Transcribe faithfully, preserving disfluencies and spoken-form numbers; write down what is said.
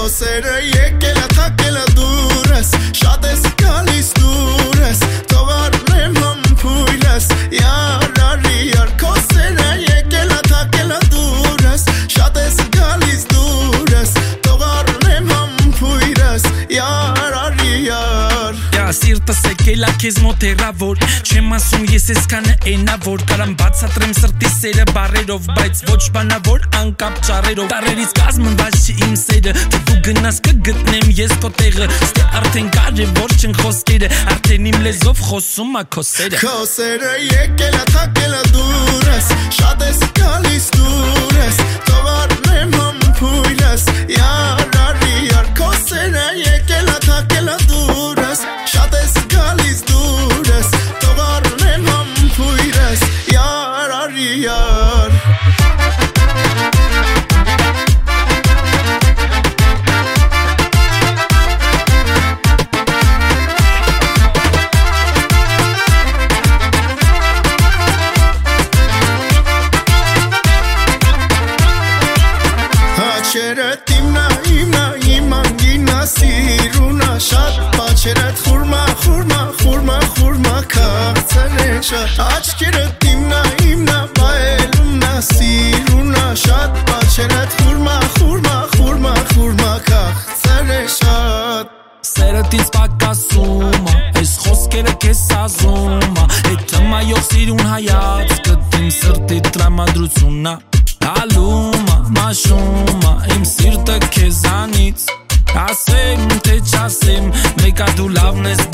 Քո սերը եկել է թակել է դուրս Շատ ես գալիս դուր ես Թող առնեմ համբույրս Յար արի յար Քո սերը եկել է թակել է դուրս Շատ ես գալիս դուր ես Թող առնեմ համբույրս Յար արի յար Սիրտս եկել է քեզ մոտ հեռավոր Չեմ ասում ես ես քանը էնավոր Կարամ բացատրեմ սրտի սերը բարերով Բայց ոչ բանավոր անկապ ճառերով Տարերից կազմված չի իմ սերը Թե դու գնաս կգտնեմ ես քո տեղը Ստե արդեն կարևոր չեն խոսքերը Արդեն իմ լեզվով խոսում ա քո սերը Քո սերը եկել է թակել է դուրս Շատ ես գալիս դուր ես Թող առնեմ համբույրս Յար արի յար Քո սերը եկել է թակել է դուրս Շատ ես գալիս դուր ես Թող առնեմ համբույրս Յար արի յար Հաչերդ իմնա իմնա իման գինա սիրունա Շատ պաչերդ խուրմա խուրմա խուրմա խուրմա Քաղցր են շատ Աչքերդ իմնա իմնա բայելումնա սիրունա Շատ պաչերդ խուրմա խուրմա խուրմա խուրմա Քաղցր են շատ Սերդ ինձ պակասում ա Այս խոսքերը քեզ սազում ա Այդ հմայող սիրուն հայացքդ իմ սրտի տրամադրությունն ա Հալում ա, մաշում ա Իմ սիրտը քեզանից Ասեմ թե չասեմ Մեկ ա դու լավն ես